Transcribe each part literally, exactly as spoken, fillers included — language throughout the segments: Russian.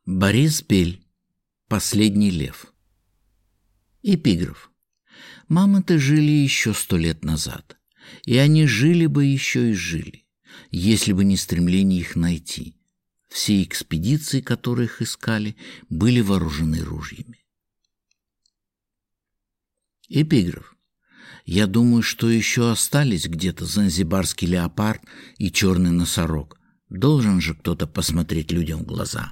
Борис Бель. Последний лев. Эпиграф. Мамонты жили еще сто лет назад, и они жили бы еще и жили, если бы не стремление их найти. Все экспедиции, которые их искали, были вооружены ружьями. Эпиграф. Я думаю, что еще остались где-то занзибарский леопард и черный носорог. Должен же кто-то посмотреть людям в глаза.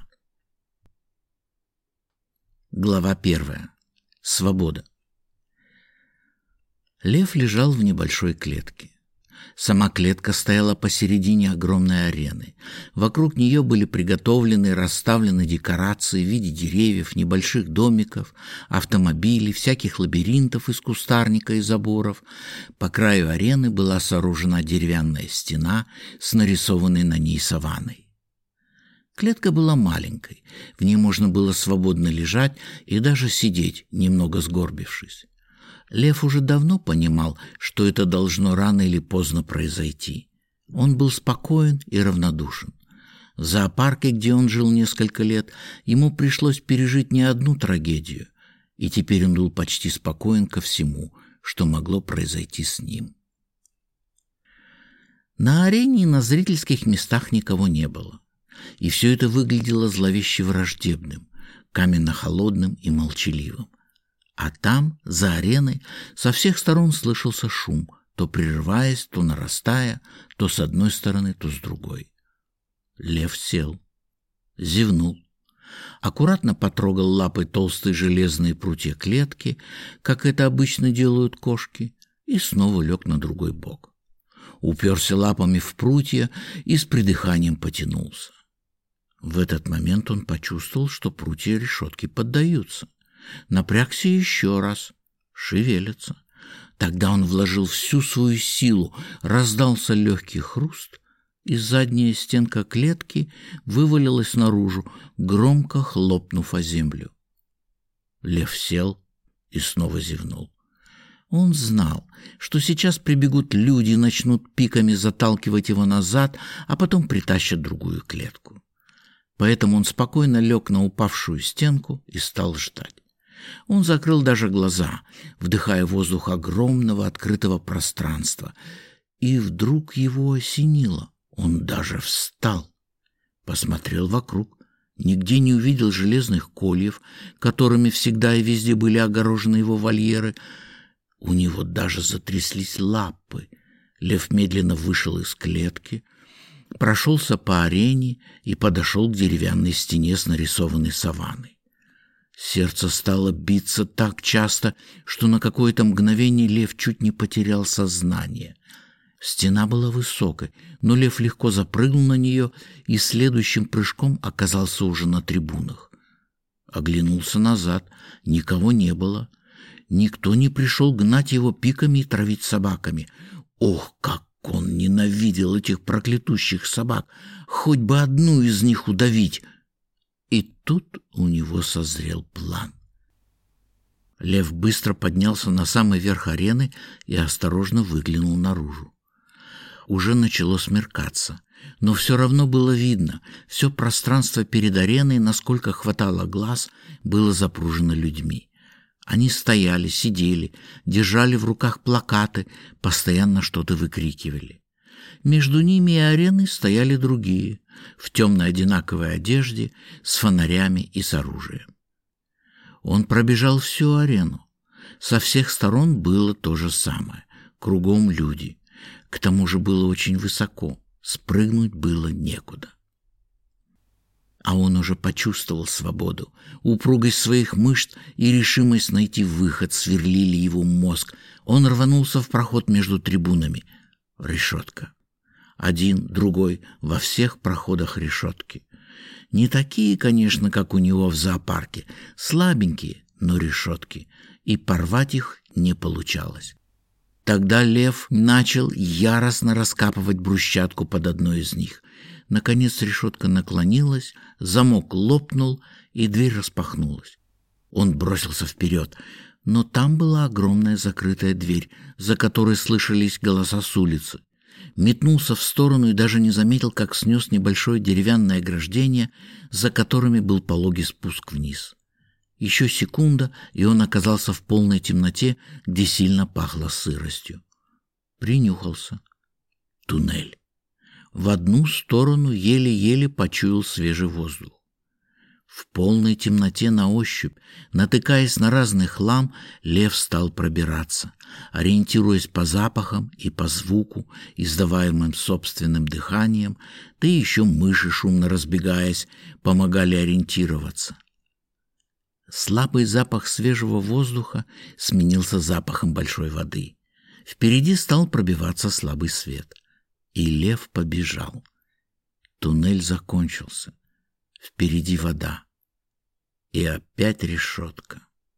Глава первая. Свобода. Лев лежал в небольшой клетке. Сама клетка стояла посередине огромной арены. Вокруг нее были приготовлены и расставлены декорации в виде деревьев, небольших домиков, автомобилей, всяких лабиринтов из кустарника и заборов. По краю арены была сооружена деревянная стена с нарисованной на ней саванной. Клетка была маленькой, в ней можно было свободно лежать и даже сидеть, немного сгорбившись. Лев уже давно понимал, что это должно рано или поздно произойти. Он был спокоен и равнодушен. В зоопарке, где он жил несколько лет, ему пришлось пережить не одну трагедию, и теперь он был почти спокоен ко всему, что могло произойти с ним. На арене и на зрительских местах никого не было. И все это выглядело зловеще враждебным, каменно-холодным и молчаливым. А там, за ареной, со всех сторон слышался шум, то прерываясь, то нарастая, то с одной стороны, то с другой. Лев сел, зевнул, аккуратно потрогал лапой толстые железные прутья клетки, как это обычно делают кошки, и снова лег на другой бок. Уперся лапами в прутья и с придыханием потянулся. В этот момент он почувствовал, что прутья решетки поддаются. Напрягся еще раз. Шевелятся. Тогда он вложил всю свою силу, раздался легкий хруст, и задняя стенка клетки вывалилась наружу, громко хлопнув о землю. Лев сел и снова зевнул. Он знал, что сейчас прибегут люди и начнут пиками заталкивать его назад, а потом притащат другую клетку. Поэтому он спокойно лег на упавшую стенку и стал ждать. Он закрыл даже глаза, вдыхая воздух огромного открытого пространства. И вдруг его осенило. Он даже встал. Посмотрел вокруг. Нигде не увидел железных кольев, которыми всегда и везде были огорожены его вольеры. У него даже затряслись лапы. Лев медленно вышел из клетки, прошелся по арене и подошел к деревянной стене с нарисованной саванной. Сердце стало биться так часто, что на какое-то мгновение лев чуть не потерял сознание. Стена была высокой, но лев легко запрыгнул на нее и следующим прыжком оказался уже на трибунах. Оглянулся назад, никого не было. Никто не пришел гнать его пиками и травить собаками. Ох, как он ненавидел этих проклятущих собак! Хоть бы одну из них удавить! И тут у него созрел план. Лев быстро поднялся на самый верх арены и осторожно выглянул наружу. Уже начало смеркаться, но все равно было видно, все пространство перед ареной, насколько хватало глаз, было запружено людьми. Они стояли, сидели, держали в руках плакаты, постоянно что-то выкрикивали. Между ними и ареной стояли другие, в темной одинаковой одежде, с фонарями и с оружием. Он пробежал всю арену. Со всех сторон было то же самое. Кругом люди. К тому же было очень высоко. Спрыгнуть было некуда. А он уже почувствовал свободу. Упругость своих мышц и решимость найти выход сверлили его мозг. Он рванулся в проход между трибунами. Решетка. Один, другой, во всех проходах решетки. Не такие, конечно, как у него в зоопарке. Слабенькие, но решетки. И порвать их не получалось. Тогда лев начал яростно раскапывать брусчатку под одной из них. Наконец решетка наклонилась, замок лопнул, и дверь распахнулась. Он бросился вперед, но там была огромная закрытая дверь, за которой слышались голоса с улицы. метнулся в сторону и даже не заметил, как снес небольшое деревянное ограждение, за которыми был пологий спуск вниз. Еще секунда, и он оказался в полной темноте, где сильно пахло сыростью. Принюхался. Туннель. В одну сторону еле-еле почуял свежий воздух. В полной темноте на ощупь, натыкаясь на разный хлам, лев стал пробираться, ориентируясь по запахам и по звуку, издаваемым собственным дыханием, да и еще мыши, шумно разбегаясь, помогали ориентироваться. Слабый запах свежего воздуха сменился запахом большой воды. Впереди стал пробиваться слабый свет. И лев побежал. Туннель закончился. Впереди вода. И опять решетка.